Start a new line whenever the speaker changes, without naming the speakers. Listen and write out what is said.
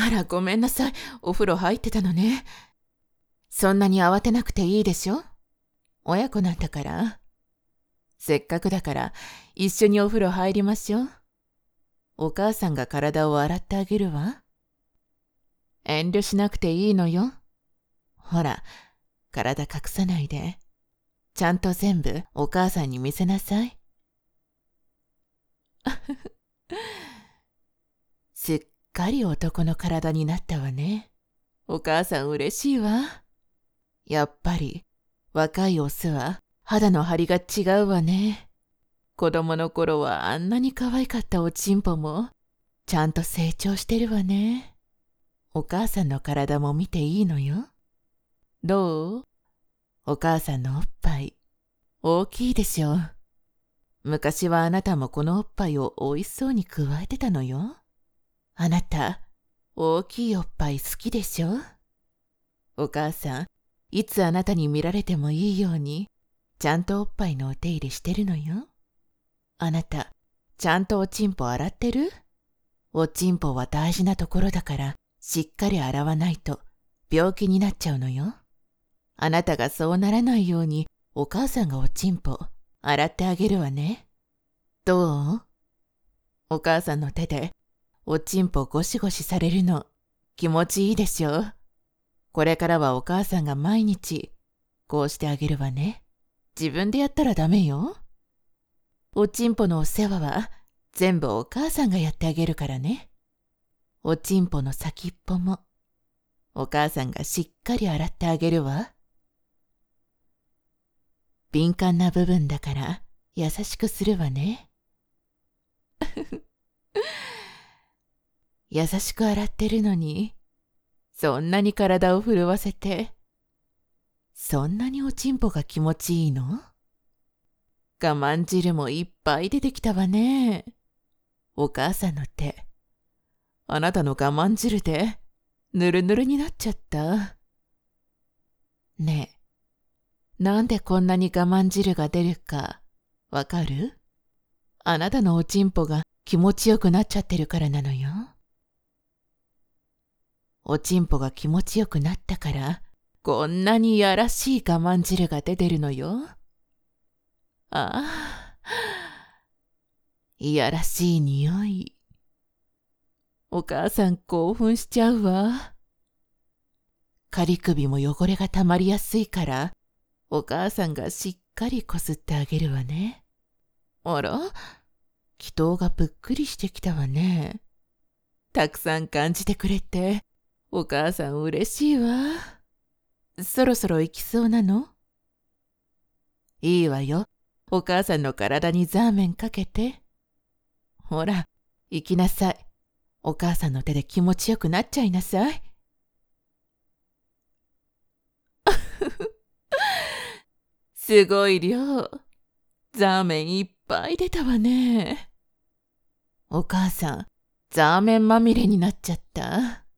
あら、ごめんなさい。お風呂入ってたのね。そんなに慌てなくていいでしょ？親子なんだから。せっかくだから一緒にお風呂入りましょう。お母さんが体を洗ってあげるわ。遠慮しなくていいのよ。ほら、体隠さないで。ちゃんと全部お母さんに見せなさい。すっかり男の体になったわね。お母さん嬉しいわ。やっぱり若いオスは肌の張りが違うわね。子供の頃はあんなに可愛かったおちんぽもちゃんと成長してるわね。お母さんの体も見ていいのよ。どう？お母さんのおっぱい大きいでしょ。昔はあなたもこのおっぱいをおいしそうにくわえてたのよ。あなた、大きいおっぱい好きでしょ？お母さん、いつあなたに見られてもいいように、ちゃんとおっぱいのお手入れしてるのよ。あなた、ちゃんとおちんぽ洗ってる？おちんぽは大事なところだから、しっかり洗わないと病気になっちゃうのよ。あなたがそうならないように、お母さんがおちんぽ洗ってあげるわね。どう？お母さんの手でおちんぽゴシゴシされるの気持ちいいでしょ？これからはお母さんが毎日こうしてあげるわね。自分でやったらダメよ。おちんぽのお世話は全部お母さんがやってあげるからね。おちんぽの先っぽもお母さんがしっかり洗ってあげるわ。敏感な部分だから優しくするわね。優しく洗ってるのに、そんなに体を震わせて、そんなにおちんぽが気持ちいいの？我慢汁もいっぱい出てきたわね。お母さんの手、あなたの我慢汁でぬるぬるになっちゃった。ねえ、なんでこんなに我慢汁が出るかわかる？あなたのおちんぽが気持ちよくなっちゃってるからなのよ。おちんぽが気持ちよくなったから、こんなにやらしい我慢汁が出てるのよ。ああ、いやらしい匂い。お母さん興奮しちゃうわ。仮首も汚れがたまりやすいから、お母さんがしっかりこすってあげるわね。あら？祈祷がぷっくりしてきたわね。たくさん感じてくれて、お母さん嬉しいわ。そろそろ行きそうなの？いいわよ。お母さんの体にザーメンかけて。ほら、行きなさい。お母さんの手で気持ちよくなっちゃいなさい。すごい量。ザーメンいっぱい出たわね。お母さん、ザーメンまみれになっちゃった。